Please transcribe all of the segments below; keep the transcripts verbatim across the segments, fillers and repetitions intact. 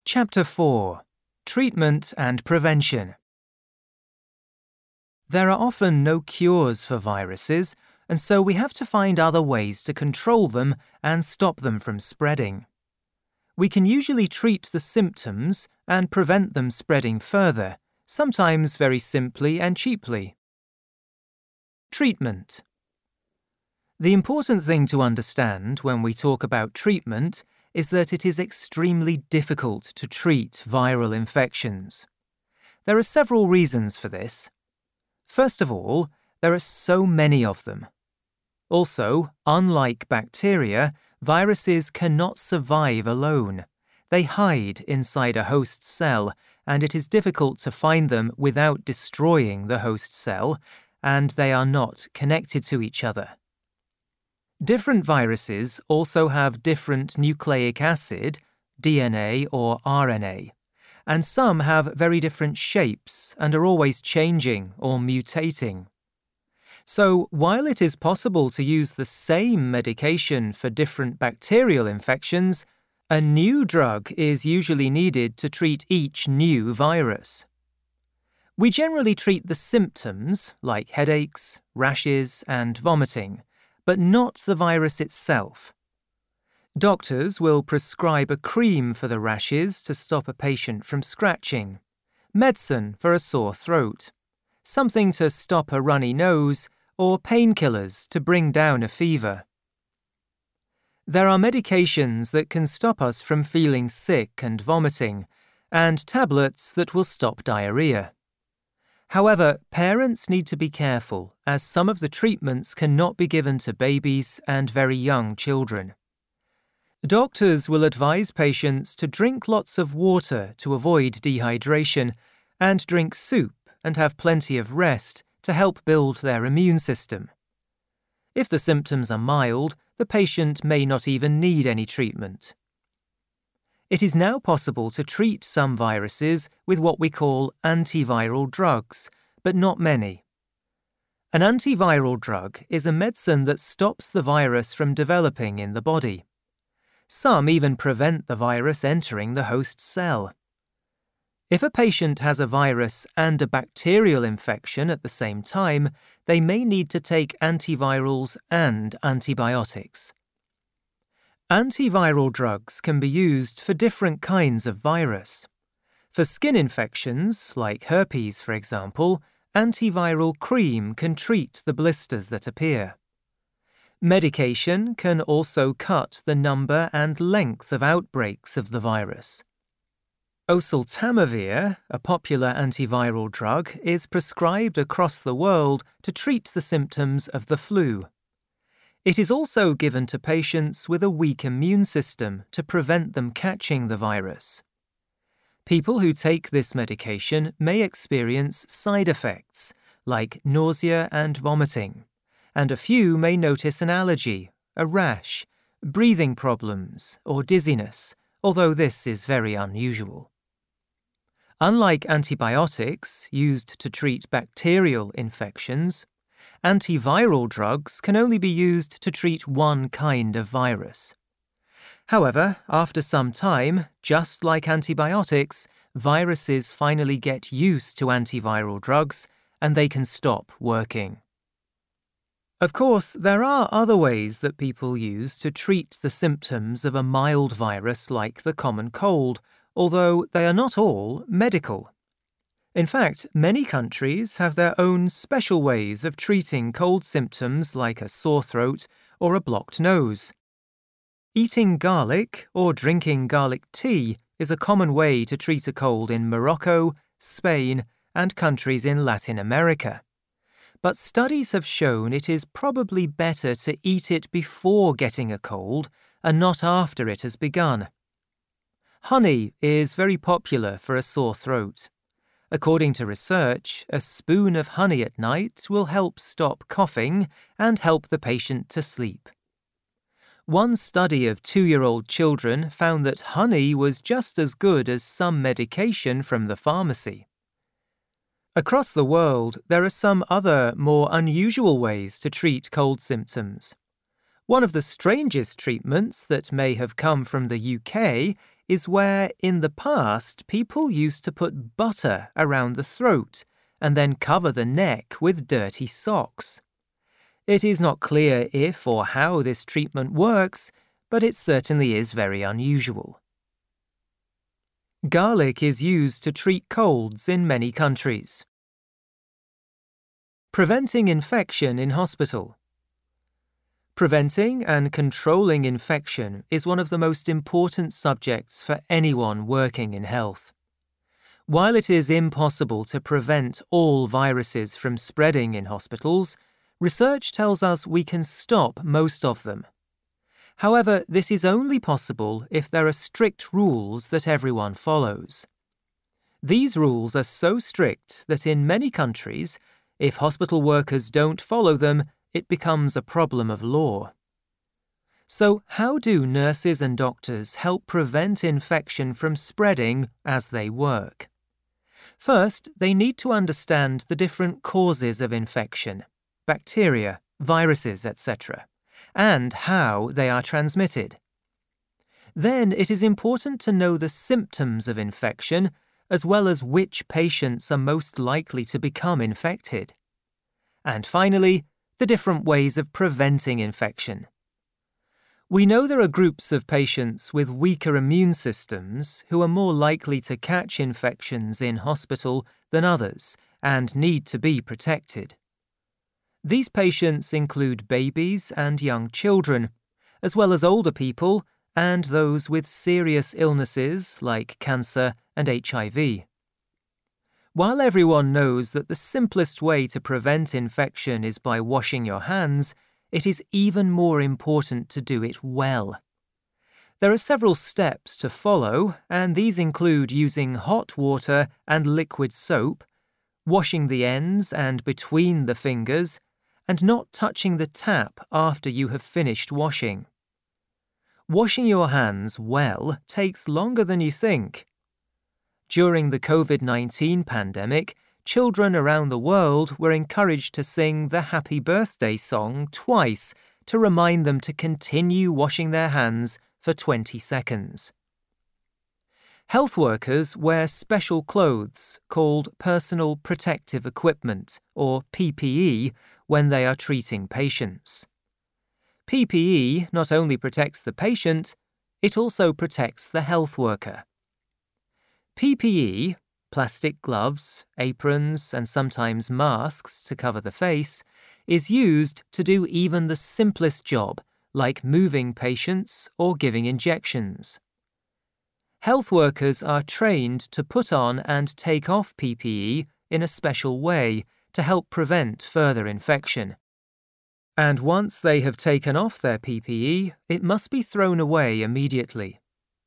Chapter four. Treatment and Prevention. There are often no cures for viruses, and so we have to find other ways to control them and stop them from spreading. We can usually treat the symptoms and prevent them spreading further, sometimes very simply and cheaply. Treatment. The important thing to understand when we talk about treatment is that it is extremely difficult to treat viral infections. There are several reasons for this. First of all, there are so many of them. Also, unlike bacteria, viruses cannot survive alone. They hide inside a host cell, and it is difficult to find them without destroying the host cell, and they are not connected to each other. Different viruses also have different nucleic acid, D N A or R N A, and some have very different shapes and are always changing or mutating. So, while it is possible to use the same medication for different bacterial infections, a new drug is usually needed to treat each new virus. We generally treat the symptoms, like headaches, rashes, and vomiting, but not the virus itself. Doctors will prescribe a cream for the rashes to stop a patient from scratching, medicine for a sore throat, something to stop a runny nose, or painkillers to bring down a fever. There are medications that can stop us from feeling sick and vomiting, and tablets that will stop diarrhea. However, parents need to be careful, as some of the treatments cannot be given to babies and very young children. Doctors will advise patients to drink lots of water to avoid dehydration, and drink soup and have plenty of rest to help build their immune system. If the symptoms are mild, the patient may not even need any treatment. It is now possible to treat some viruses with what we call antiviral drugs, but not many. An antiviral drug is a medicine that stops the virus from developing in the body. Some even prevent the virus entering the host cell. If a patient has a virus and a bacterial infection at the same time, they may need to take antivirals and antibiotics. Antiviral drugs can be used for different kinds of virus. For skin infections, like herpes for example, antiviral cream can treat the blisters that appear. Medication can also cut the number and length of outbreaks of the virus. Oseltamivir, a popular antiviral drug, is prescribed across the world to treat the symptoms of the flu. It is also given to patients with a weak immune system to prevent them catching the virus. People who take this medication may experience side effects, like nausea and vomiting, and a few may notice an allergy, a rash, breathing problems, or dizziness, although this is very unusual. Unlike antibiotics used to treat bacterial infections, antiviral drugs can only be used to treat one kind of virus. However, after some time, just like antibiotics, viruses finally get used to antiviral drugs and they can stop working. Of course, there are other ways that people use to treat the symptoms of a mild virus like the common cold, although they are not all medical. In fact, many countries have their own special ways of treating cold symptoms like a sore throat or a blocked nose. Eating garlic or drinking garlic tea is a common way to treat a cold in Morocco, Spain, and countries in Latin America. But studies have shown it is probably better to eat it before getting a cold and not after it has begun. Honey is very popular for a sore throat. According to research, a spoon of honey at night will help stop coughing and help the patient to sleep. One study of two-year-old children found that honey was just as good as some medication from the pharmacy. Across the world, there are some other, more unusual ways to treat cold symptoms. One of the strangest treatments that may have come from the U K is where, in the past, people used to put butter around the throat and then cover the neck with dirty socks. It is not clear if or how this treatment works, but it certainly is very unusual. Garlic is used to treat colds in many countries. Preventing infection in hospital. Preventing and controlling infection is one of the most important subjects for anyone working in health. While it is impossible to prevent all viruses from spreading in hospitals, research tells us we can stop most of them. However, this is only possible if there are strict rules that everyone follows. These rules are so strict that in many countries, if hospital workers don't follow them, it becomes a problem of law. So, how do nurses and doctors help prevent infection from spreading as they work? First, they need to understand the different causes of infection, bacteria, viruses, et cetera, and how they are transmitted. Then it is important to know the symptoms of infection, as well as which patients are most likely to become infected. And finally, the different ways of preventing infection. We know there are groups of patients with weaker immune systems who are more likely to catch infections in hospital than others and need to be protected. These patients include babies and young children, as well as older people and those with serious illnesses like cancer and H I V. While everyone knows that the simplest way to prevent infection is by washing your hands, it is even more important to do it well. There are several steps to follow, and these include using hot water and liquid soap, washing the ends and between the fingers, and not touching the tap after you have finished washing. Washing your hands well takes longer than you think. During the COVID nineteen pandemic, children around the world were encouraged to sing the Happy Birthday song twice to remind them to continue washing their hands for twenty seconds. Health workers wear special clothes called personal protective equipment, or P P E, when they are treating patients. P P E not only protects the patient, it also protects the health worker. P P E, plastic gloves, aprons, and sometimes masks to cover the face, is used to do even the simplest job, like moving patients or giving injections. Health workers are trained to put on and take off P P E in a special way to help prevent further infection. And once they have taken off their P P E, it must be thrown away immediately.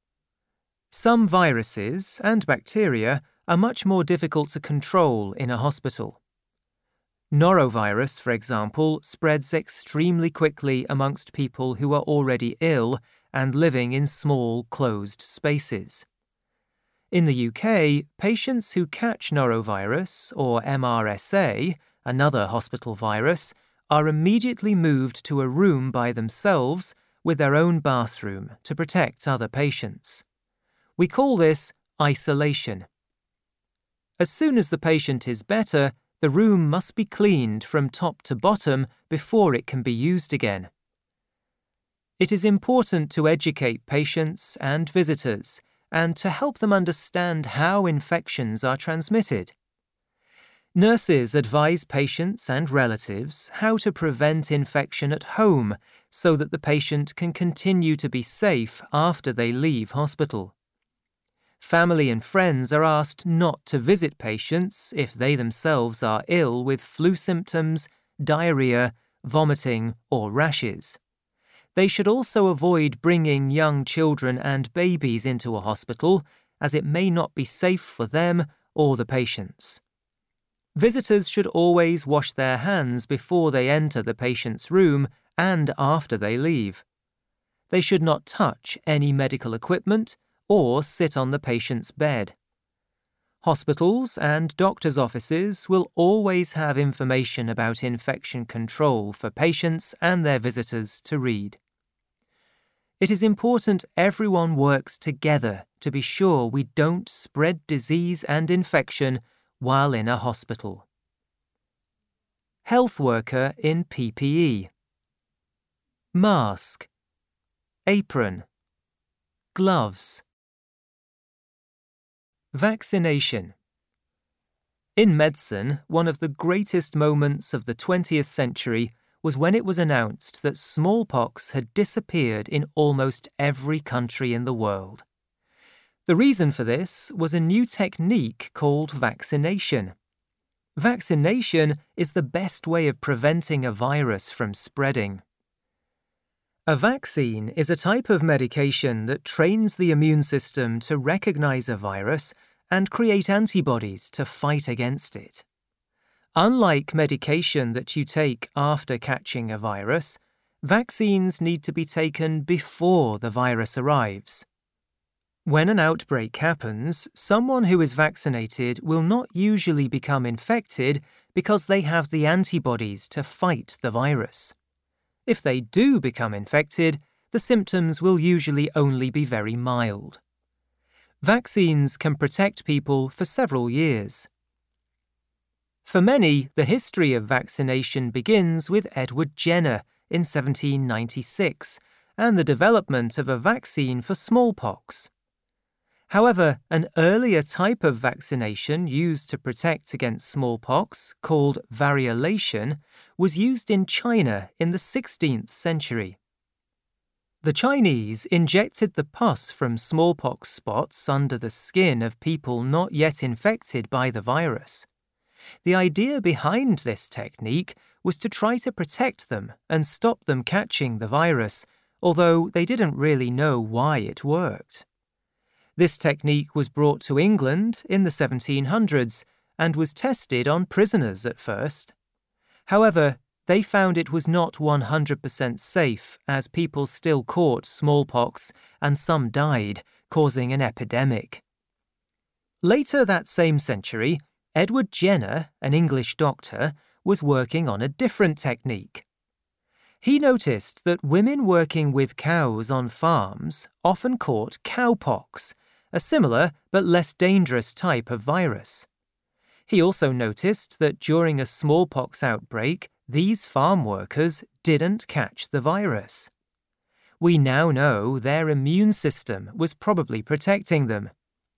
Some viruses and bacteria are much more difficult to control in a hospital. Norovirus, for example, spreads extremely quickly amongst people who are already ill and living in small, closed spaces. In the U K, patients who catch norovirus, or M R S A, another hospital virus, are immediately moved to a room by themselves with their own bathroom to protect other patients. We call this isolation. As soon as the patient is better, the room must be cleaned from top to bottom before it can be used again. It is important to educate patients and visitors and to help them understand how infections are transmitted. Nurses advise patients and relatives how to prevent infection at home so that the patient can continue to be safe after they leave hospital. Family and friends are asked not to visit patients if they themselves are ill with flu symptoms, diarrhea, vomiting, or rashes. They should also avoid bringing young children and babies into a hospital, as it may not be safe for them or the patients. Visitors should always wash their hands before they enter the patient's room and after they leave. They should not touch any medical equipment or sit on the patient's bed. Hospitals and doctors' offices will always have information about infection control for patients and their visitors to read. It is important everyone works together to be sure we don't spread disease and infection while in a hospital. Health worker in P P E. Mask. Apron. Gloves. Vaccination. In medicine, one of the greatest moments of the twentieth century was when it was announced that smallpox had disappeared in almost every country in the world. The reason for this was a new technique called vaccination. Vaccination is the best way of preventing a virus from spreading. A vaccine is a type of medication that trains the immune system to recognize a virus and create antibodies to fight against it. Unlike medication that you take after catching a virus, vaccines need to be taken before the virus arrives. When an outbreak happens, someone who is vaccinated will not usually become infected because they have the antibodies to fight the virus. If they do become infected, the symptoms will usually only be very mild. Vaccines can protect people for several years. For many, the history of vaccination begins with Edward Jenner in seventeen ninety-six and the development of a vaccine for smallpox. However, an earlier type of vaccination used to protect against smallpox, called variolation, was used in China in the sixteenth century. The Chinese injected the pus from smallpox spots under the skin of people not yet infected by the virus. The idea behind this technique was to try to protect them and stop them catching the virus, although they didn't really know why it worked. This technique was brought to England in the seventeen hundreds and was tested on prisoners at first. However, they found it was not one hundred percent safe as people still caught smallpox and some died, causing an epidemic. Later that same century, Edward Jenner, an English doctor, was working on a different technique. He noticed that women working with cows on farms often caught cowpox, a similar but less dangerous type of virus. He also noticed that during a smallpox outbreak, these farm workers didn't catch the virus. We now know their immune system was probably protecting them.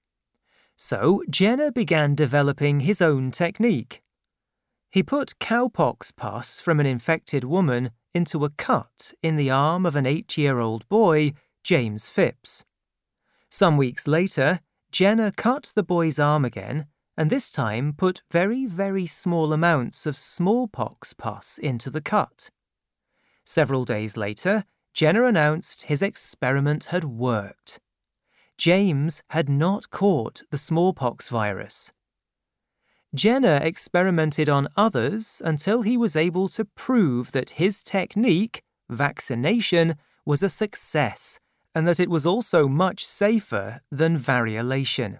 So Jenner began developing his own technique. He put cowpox pus from an infected woman into a cut in the arm of an eight-year-old boy, James Phipps. Some weeks later, Jenner cut the boy's arm again and this time put very, very small amounts of smallpox pus into the cut. Several days later, Jenner announced his experiment had worked. James had not caught the smallpox virus. Jenner experimented on others until he was able to prove that his technique, vaccination, was a success and that it was also much safer than variolation.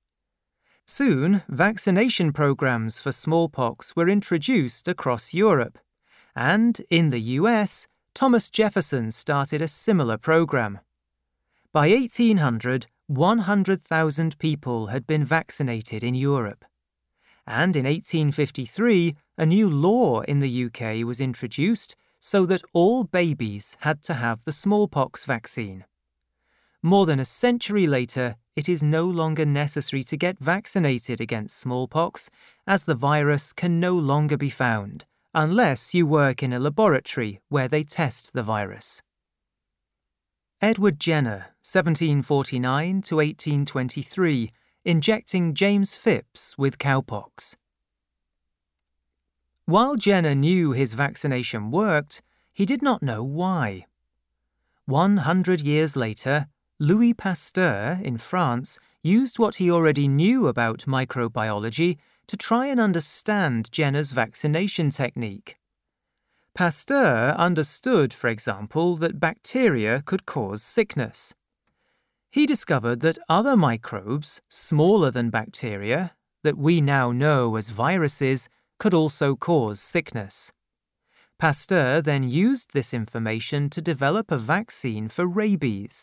Soon, vaccination programs for smallpox were introduced across Europe, and in the U S, Thomas Jefferson started a similar program. By eighteen hundred, one hundred thousand people had been vaccinated in Europe. And in eighteen fifty-three, a new law in the U K was introduced so that all babies had to have the smallpox vaccine. More than a century later, it is no longer necessary to get vaccinated against smallpox, as the virus can no longer be found, unless you work in a laboratory where they test the virus. Edward Jenner, seventeen forty-nine to eighteen twenty-three, injecting James Phipps with cowpox. While Jenner knew his vaccination worked, he did not know why. One hundred years later, Louis Pasteur in France used what he already knew about microbiology to try and understand Jenner's vaccination technique. Pasteur understood, for example, that bacteria could cause sickness. He discovered that other microbes, smaller than bacteria, that we now know as viruses, could also cause sickness. Pasteur then used this information to develop a vaccine for rabies.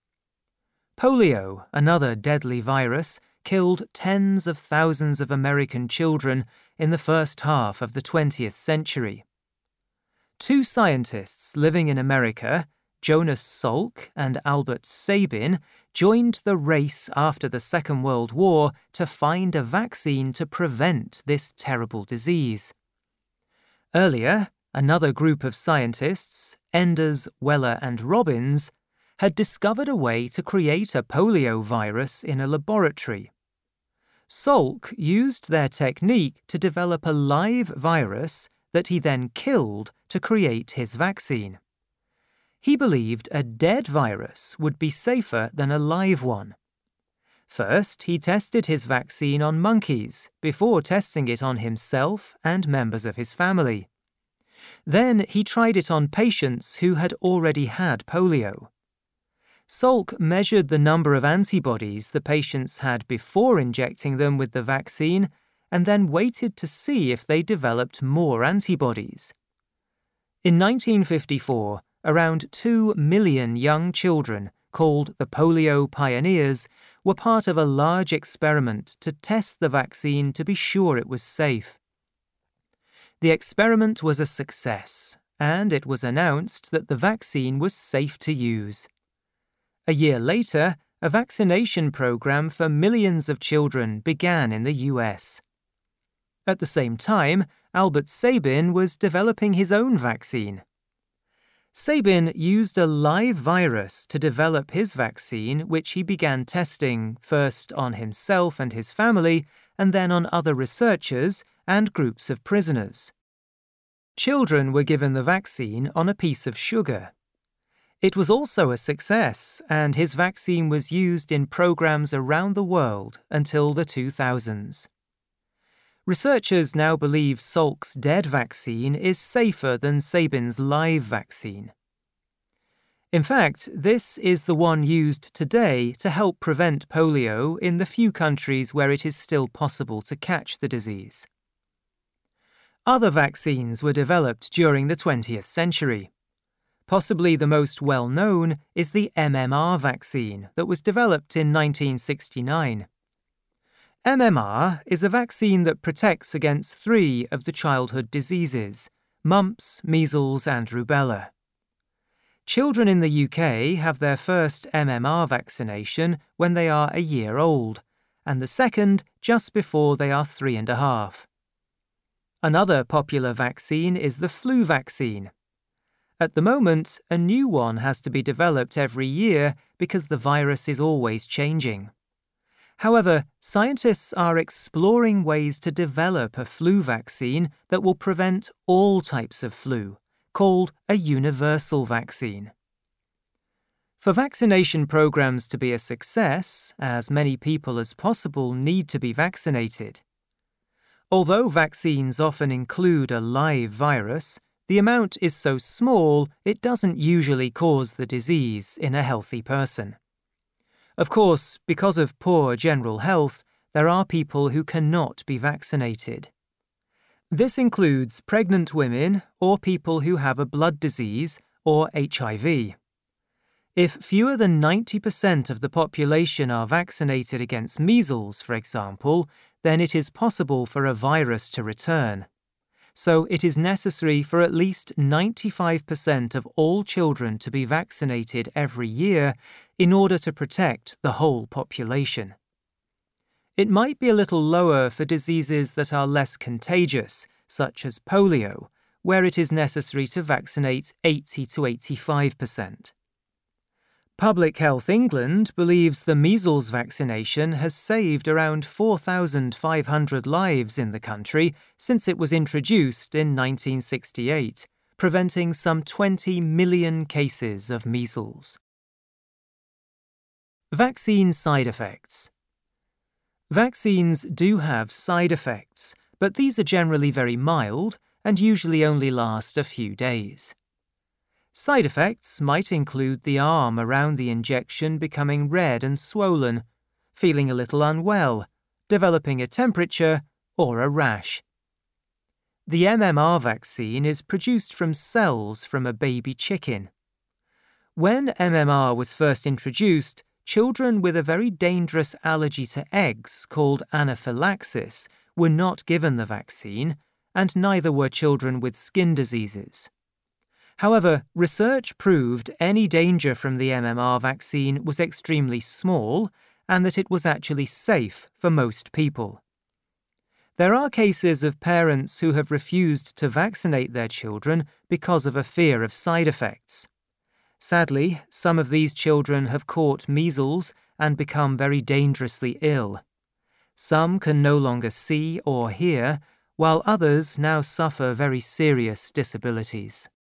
Polio, another deadly virus, killed tens of thousands of American children in the first half of the twentieth century. Two scientists living in America, Jonas Salk and Albert Sabin, joined the race after the Second World War to find a vaccine to prevent this terrible disease. Earlier, another group of scientists, Enders, Weller and Robbins, had discovered a way to create a polio virus in a laboratory. Salk used their technique to develop a live virus that he then killed to create his vaccine. He believed a dead virus would be safer than a live one. First, he tested his vaccine on monkeys before testing it on himself and members of his family. Then he tried it on patients who had already had polio. Salk measured the number of antibodies the patients had before injecting them with the vaccine and then waited to see if they developed more antibodies. In nineteen fifty-four, around two million young children, called the Polio Pioneers, were part of a large experiment to test the vaccine to be sure it was safe. The experiment was a success, and it was announced that the vaccine was safe to use. A year later, a vaccination program for millions of children began in the U S. At the same time, Albert Sabin was developing his own vaccine. Sabin used a live virus to develop his vaccine, which he began testing first on himself and his family, and then on other researchers and groups of prisoners. Children were given the vaccine on a piece of sugar. It was also a success, and his vaccine was used in programs around the world until the two thousands. Researchers now believe Salk's dead vaccine is safer than Sabin's live vaccine. In fact, this is the one used today to help prevent polio in the few countries where it is still possible to catch the disease. Other vaccines were developed during the twentieth century. Possibly the most well-known is the M M R vaccine that was developed in nineteen sixty-nine. M M R is a vaccine that protects against three of the childhood diseases: mumps, measles, and rubella. Children in the U K have their first M M R vaccination when they are a year old, and the second just before they are three and a half. Another popular vaccine is the flu vaccine. At the moment, a new one has to be developed every year because the virus is always changing. However, scientists are exploring ways to develop a flu vaccine that will prevent all types of flu, called a universal vaccine. For vaccination programs to be a success, as many people as possible need to be vaccinated. Although vaccines often include a live virus, the amount is so small it doesn't usually cause the disease in a healthy person. Of course, because of poor general health, there are people who cannot be vaccinated. This includes pregnant women or people who have a blood disease or H I V. If fewer than ninety percent of the population are vaccinated against measles, for example, then it is possible for a virus to return. So it is necessary for at least ninety-five percent of all children to be vaccinated every year in order to protect the whole population. It might be a little lower for diseases that are less contagious, such as polio, where it is necessary to vaccinate eighty to eighty-five percent. Public Health England believes the measles vaccination has saved around four thousand five hundred lives in the country since it was introduced in nineteen sixty-eight, preventing some twenty million cases of measles. Vaccine side effects. Vaccines do have side effects, but these are generally very mild and usually only last a few days. Side effects might include the arm around the injection becoming red and swollen, feeling a little unwell, developing a temperature, or a rash. The M M R vaccine is produced from cells from a baby chicken. When M M R was first introduced, children with a very dangerous allergy to eggs called anaphylaxis were not given the vaccine, and neither were children with skin diseases. However, research proved any danger from the M M R vaccine was extremely small and that it was actually safe for most people. There are cases of parents who have refused to vaccinate their children because of a fear of side effects. Sadly, some of these children have caught measles and become very dangerously ill. Some can no longer see or hear, while others now suffer very serious disabilities.